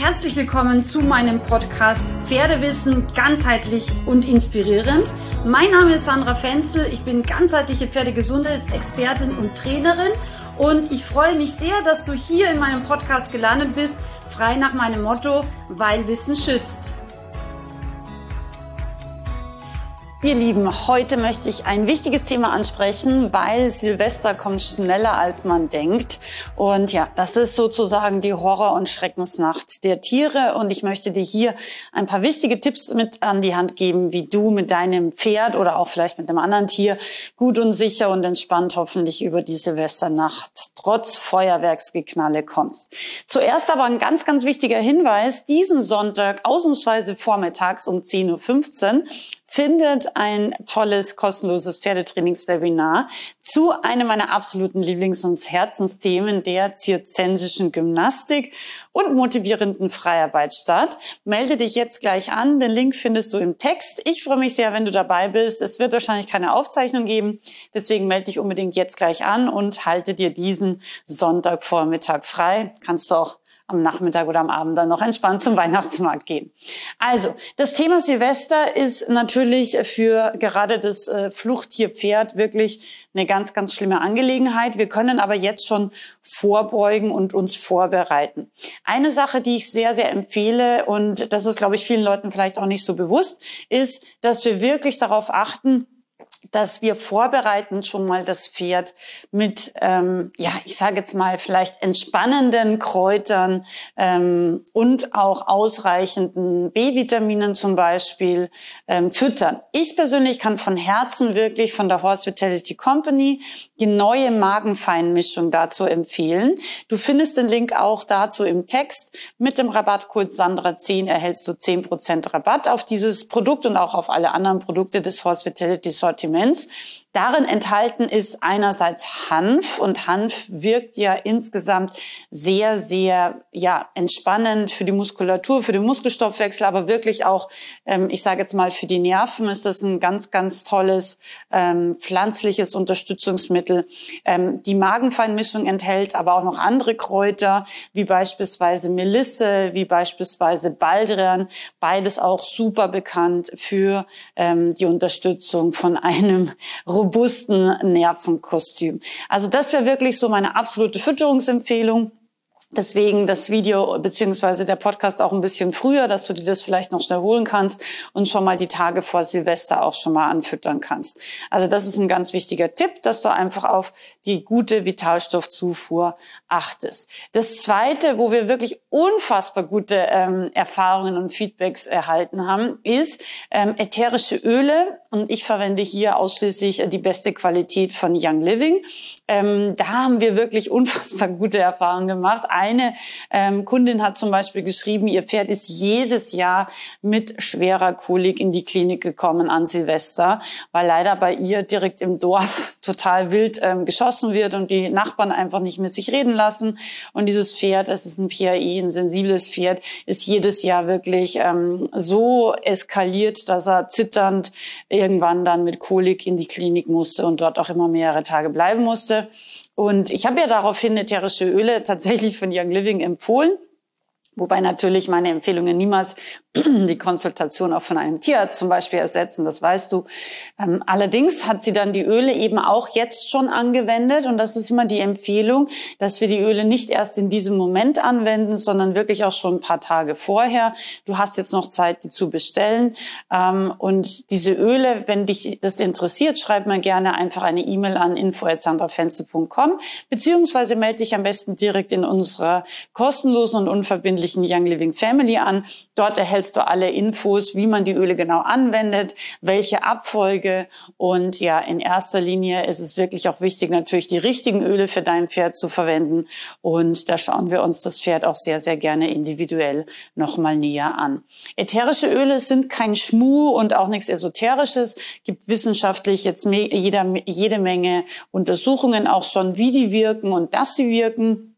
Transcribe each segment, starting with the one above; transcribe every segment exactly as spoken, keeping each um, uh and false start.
Herzlich willkommen zu meinem Podcast Pferdewissen ganzheitlich und inspirierend. Mein Name ist Sandra Fenzel, ich bin ganzheitliche Pferdegesundheitsexpertin und Trainerin und ich freue mich sehr, dass du hier in meinem Podcast gelandet bist, frei nach meinem Motto, weil Wissen schützt. Ihr Lieben, heute möchte ich ein wichtiges Thema ansprechen, weil Silvester kommt schneller als man denkt. Und ja, das ist sozusagen die Horror- und Schreckensnacht der Tiere. Und ich möchte dir hier ein paar wichtige Tipps mit an die Hand geben, wie du mit deinem Pferd oder auch vielleicht mit einem anderen Tier gut und sicher und entspannt hoffentlich über die Silvesternacht trotz Feuerwerksgeknalle kommst. Zuerst aber ein ganz, ganz wichtiger Hinweis. Diesen Sonntag, ausnahmsweise vormittags um zehn Uhr fünfzehn, findet ein tolles, kostenloses Pferdetrainingswebinar zu einem meiner absoluten Lieblings- und Herzensthemen, der zirzensischen Gymnastik und motivierenden Freiarbeit statt. Melde dich jetzt gleich an, den Link findest du im Text. Ich freue mich sehr, wenn du dabei bist. Es wird wahrscheinlich keine Aufzeichnung geben, deswegen melde dich unbedingt jetzt gleich an und halte dir diesen Sonntagvormittag frei. Kannst du auch am Nachmittag oder am Abend dann noch entspannt zum Weihnachtsmarkt gehen. Also, das Thema Silvester ist natürlich für gerade das äh, Fluchttierpferd wirklich eine ganz, ganz schlimme Angelegenheit. Wir können aber jetzt schon vorbeugen und uns vorbereiten. Eine Sache, die ich sehr, sehr empfehle, und das ist, glaube ich, vielen Leuten vielleicht auch nicht so bewusst, ist, dass wir wirklich darauf achten, dass wir vorbereiten schon mal das Pferd mit, ähm, ja, ich sage jetzt mal vielleicht entspannenden Kräutern ähm, und auch ausreichenden B-Vitaminen zum Beispiel ähm, füttern. Ich persönlich kann von Herzen wirklich von der Horse Vitality Company die neue Magenfeinmischung dazu empfehlen. Du findest den Link auch dazu im Text. Mit dem Rabattcode Sandra zehn erhältst du zehn Prozent Rabatt auf dieses Produkt und auch auf alle anderen Produkte des Horse Vitality Sortiments. Darin enthalten ist einerseits Hanf, und Hanf wirkt ja insgesamt sehr, sehr ja entspannend für die Muskulatur, für den Muskelstoffwechsel, aber wirklich auch, ähm, ich sage jetzt mal, für die Nerven ist das ein ganz, ganz tolles ähm, pflanzliches Unterstützungsmittel. Ähm, die Magenfeinmischung enthält aber auch noch andere Kräuter, wie beispielsweise Melisse, wie beispielsweise Baldrian, beides auch super bekannt für ähm, die Unterstützung von einem robusten Nervenkostüm. Also das wäre wirklich so meine absolute Fütterungsempfehlung. Deswegen das Video beziehungsweise der Podcast auch ein bisschen früher, dass du dir das vielleicht noch schnell holen kannst und schon mal die Tage vor Silvester auch schon mal anfüttern kannst. Also das ist ein ganz wichtiger Tipp, dass du einfach auf die gute Vitalstoffzufuhr achtest. Das Zweite, wo wir wirklich unfassbar gute ähm, Erfahrungen und Feedbacks erhalten haben, ist ähm, ätherische Öle. Und ich verwende hier ausschließlich die beste Qualität von Young Living. Ähm, da haben wir wirklich unfassbar gute Erfahrungen gemacht. Eine ähm, Kundin hat zum Beispiel geschrieben, ihr Pferd ist jedes Jahr mit schwerer Kolik in die Klinik gekommen an Silvester, weil leider bei ihr direkt im Dorf total wild ähm, geschossen wird und die Nachbarn einfach nicht mit sich reden lassen. Und dieses Pferd, es ist ein P I I, ein sensibles Pferd, ist jedes Jahr wirklich ähm, so eskaliert, dass er zitternd irgendwann dann mit Kolik in die Klinik musste und dort auch immer mehrere Tage bleiben musste. Und ich habe ja daraufhin ätherische Öle tatsächlich von Young Living empfohlen. Wobei natürlich meine Empfehlungen niemals die Konsultation auch von einem Tierarzt zum Beispiel ersetzen, das weißt du. Ähm, allerdings hat sie dann die Öle eben auch jetzt schon angewendet, und das ist immer die Empfehlung, dass wir die Öle nicht erst in diesem Moment anwenden, sondern wirklich auch schon ein paar Tage vorher. Du hast jetzt noch Zeit, die zu bestellen. Ähm, und diese Öle, wenn dich das interessiert, schreib mir gerne einfach eine E-Mail an info at sandrafenzel punkt com, beziehungsweise melde dich am besten direkt in unserer kostenlosen und unverbindlichen Young Living Family an. Dort erhältst du alle Infos, wie man die Öle genau anwendet, welche Abfolge, und ja, in erster Linie ist es wirklich auch wichtig, natürlich die richtigen Öle für dein Pferd zu verwenden, und da schauen wir uns das Pferd auch sehr, sehr gerne individuell nochmal näher an. Ätherische Öle sind kein Schmuh und auch nichts Esoterisches, gibt wissenschaftlich jetzt jede, jede Menge Untersuchungen auch schon, wie die wirken und dass sie wirken.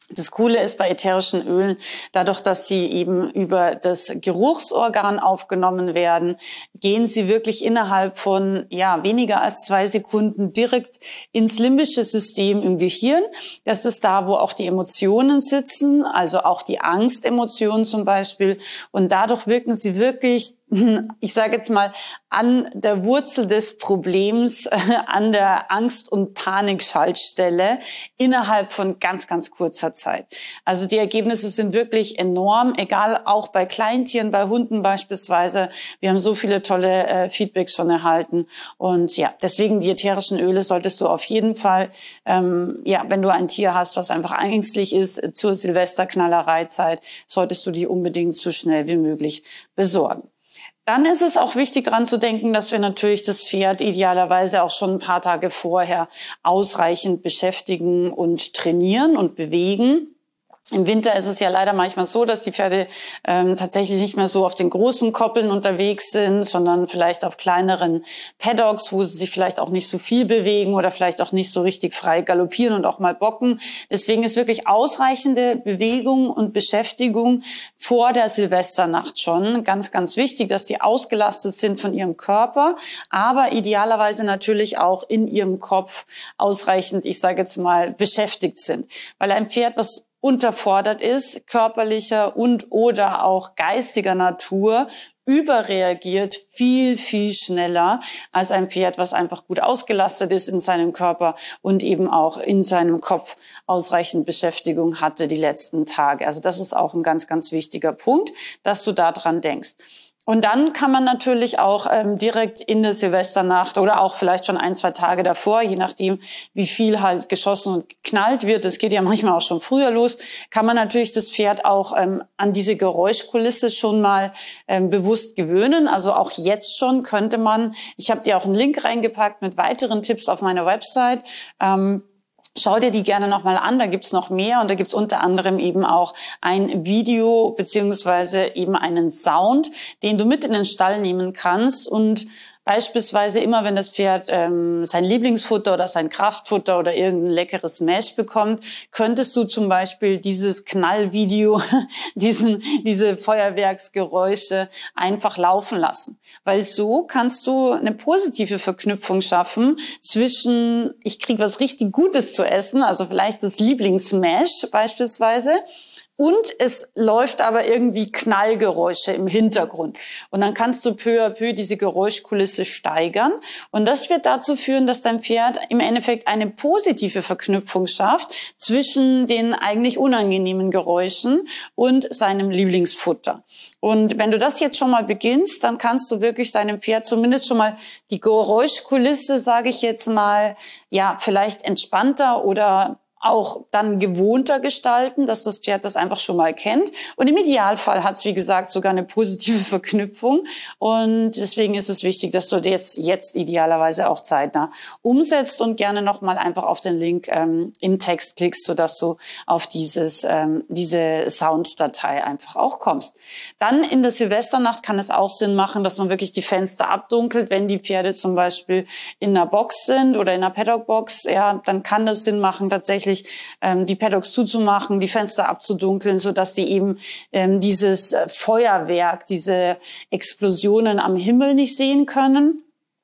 Das Coole ist bei ätherischen Ölen, dadurch, dass sie eben über das Geruchsorgan aufgenommen werden, gehen sie wirklich innerhalb von ja weniger als zwei Sekunden direkt ins limbische System im Gehirn. Das ist da, wo auch die Emotionen sitzen, also auch die Angstemotionen zum Beispiel. Und dadurch wirken sie wirklich, ich sage jetzt mal, an der Wurzel des Problems, äh, an der Angst- und Panikschaltstelle innerhalb von ganz, ganz kurzer Zeit. Also die Ergebnisse sind wirklich enorm, egal auch bei Kleintieren, bei Hunden beispielsweise. Wir haben so viele tolle äh, Feedbacks schon erhalten. Und ja, deswegen die ätherischen Öle solltest du auf jeden Fall, ähm, ja, wenn du ein Tier hast, das einfach ängstlich ist zur Silvesterknallereizeit, solltest du die unbedingt so schnell wie möglich besorgen. Dann ist es auch wichtig, daran zu denken, dass wir natürlich das Pferd idealerweise auch schon ein paar Tage vorher ausreichend beschäftigen und trainieren und bewegen. Im Winter ist es ja leider manchmal so, dass die Pferde ähm, tatsächlich nicht mehr so auf den großen Koppeln unterwegs sind, sondern vielleicht auf kleineren Paddocks, wo sie sich vielleicht auch nicht so viel bewegen oder vielleicht auch nicht so richtig frei galoppieren und auch mal bocken. Deswegen ist wirklich ausreichende Bewegung und Beschäftigung vor der Silvesternacht schon ganz, ganz wichtig, dass die ausgelastet sind von ihrem Körper, aber idealerweise natürlich auch in ihrem Kopf ausreichend, ich sage jetzt mal, beschäftigt sind. Weil ein Pferd, was unterfordert ist, körperlicher und oder auch geistiger Natur, überreagiert viel, viel schneller als ein Pferd, was einfach gut ausgelastet ist in seinem Körper und eben auch in seinem Kopf ausreichend Beschäftigung hatte die letzten Tage. Also das ist auch ein ganz, ganz wichtiger Punkt, dass du daran denkst. Und dann kann man natürlich auch ähm, direkt in der Silvesternacht oder auch vielleicht schon ein, zwei Tage davor, je nachdem, wie viel halt geschossen und geknallt wird, das geht ja manchmal auch schon früher los, kann man natürlich das Pferd auch ähm, an diese Geräuschkulisse schon mal ähm, bewusst gewöhnen. Also auch jetzt schon könnte man, ich habe dir auch einen Link reingepackt mit weiteren Tipps auf meiner Website, ähm, schau dir die gerne nochmal an, da gibt's noch mehr und da gibt's unter anderem eben auch ein Video beziehungsweise eben einen Sound, den du mit in den Stall nehmen kannst und beispielsweise immer, wenn das Pferd ähm, sein Lieblingsfutter oder sein Kraftfutter oder irgendein leckeres Mash bekommt, könntest du zum Beispiel dieses Knallvideo, diesen, diese Feuerwerksgeräusche einfach laufen lassen. Weil so kannst du eine positive Verknüpfung schaffen zwischen, ich krieg was richtig Gutes zu essen, also vielleicht das Lieblingsmash beispielsweise, und es läuft aber irgendwie Knallgeräusche im Hintergrund. Und dann kannst du peu à peu diese Geräuschkulisse steigern. Und das wird dazu führen, dass dein Pferd im Endeffekt eine positive Verknüpfung schafft zwischen den eigentlich unangenehmen Geräuschen und seinem Lieblingsfutter. Und wenn du das jetzt schon mal beginnst, dann kannst du wirklich deinem Pferd zumindest schon mal die Geräuschkulisse, sage ich jetzt mal, ja, vielleicht entspannter oder auch dann gewohnter gestalten, dass das Pferd das einfach schon mal kennt. Und im Idealfall hat es, wie gesagt, sogar eine positive Verknüpfung. Und deswegen ist es wichtig, dass du das jetzt idealerweise auch zeitnah umsetzt und gerne nochmal einfach auf den Link ähm, im Text klickst, sodass du auf dieses ähm, diese Sounddatei einfach auch kommst. Dann in der Silvesternacht kann es auch Sinn machen, dass man wirklich die Fenster abdunkelt, wenn die Pferde zum Beispiel in einer Box sind oder in einer Paddock-Box. Ja, dann kann das Sinn machen, tatsächlich ähm, die Paddocks zuzumachen, die Fenster abzudunkeln, so dass sie eben ähm, dieses Feuerwerk, diese Explosionen am Himmel nicht sehen können.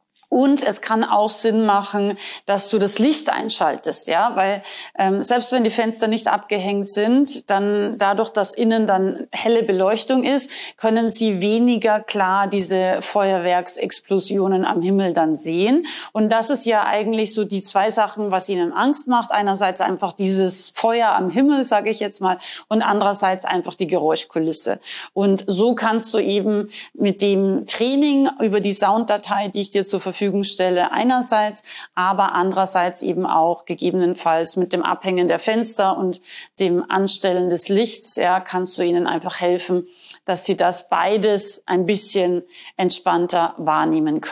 Und es kann auch Sinn machen, dass du das Licht einschaltest, ja, weil ähm, selbst wenn die Fenster nicht abgehängt sind, dann dadurch, dass innen dann helle Beleuchtung ist, können sie weniger klar diese Feuerwerksexplosionen am Himmel dann sehen. Und das ist ja eigentlich so die zwei Sachen, was ihnen Angst macht. Einerseits einfach dieses Feuer am Himmel, sage ich jetzt mal, und andererseits einfach die Geräuschkulisse. Und so kannst du eben mit dem Training über die Sounddatei, die ich dir zur Verfügung stelle, einerseits, aber andererseits eben auch gegebenenfalls mit dem Abhängen der Fenster und dem Anstellen des Lichts, ja, kannst du ihnen einfach helfen, dass sie das beides ein bisschen entspannter wahrnehmen können.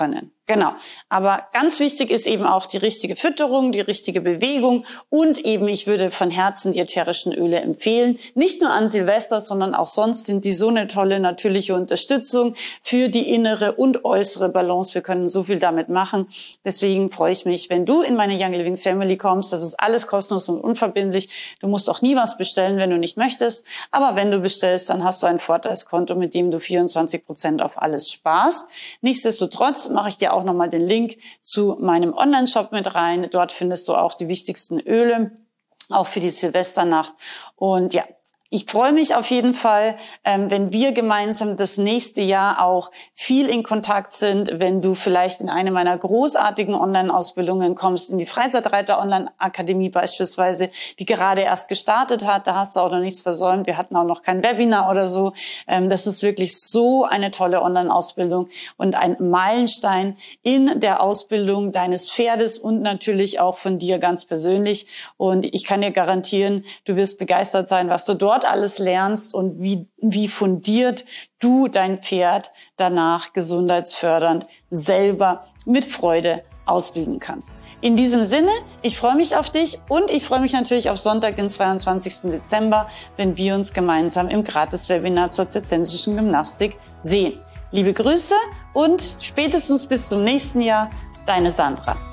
Genau. Aber ganz wichtig ist eben auch die richtige Fütterung, die richtige Bewegung und eben, ich würde von Herzen die ätherischen Öle empfehlen. Nicht nur an Silvester, sondern auch sonst sind die so eine tolle natürliche Unterstützung für die innere und äußere Balance. Wir können so viel damit machen. Deswegen freue ich mich, wenn du in meine Young Living Family kommst. Das ist alles kostenlos und unverbindlich. Du musst auch nie was bestellen, wenn du nicht möchtest. Aber wenn du bestellst, dann hast du ein Vorteilskonto, mit dem du vierundzwanzig Prozent auf alles sparst. Nichtsdestotrotz mache ich dir auch nochmal den Link zu meinem Online-Shop mit rein. Dort findest du auch die wichtigsten Öle, auch für die Silvesternacht. Und ja, ich freue mich auf jeden Fall, ähm, wenn wir gemeinsam das nächste Jahr auch viel in Kontakt sind, wenn du vielleicht in eine meiner großartigen Online-Ausbildungen kommst, in die Freizeitreiter Online-Akademie beispielsweise, die gerade erst gestartet hat. Da hast du auch noch nichts versäumt. Wir hatten auch noch kein Webinar oder so. Ähm, das ist wirklich so eine tolle Online-Ausbildung und ein Meilenstein in der Ausbildung deines Pferdes und natürlich auch von dir ganz persönlich. Und ich kann dir garantieren, du wirst begeistert sein, was du dort alles lernst und wie, wie fundiert du dein Pferd danach gesundheitsfördernd selber mit Freude ausbilden kannst. In diesem Sinne, ich freue mich auf dich und ich freue mich natürlich auf Sonntag, den zweiundzwanzigsten Dezember, wenn wir uns gemeinsam im Gratis-Webinar zur zirzenschischen Gymnastik sehen. Liebe Grüße und spätestens bis zum nächsten Jahr, deine Sandra.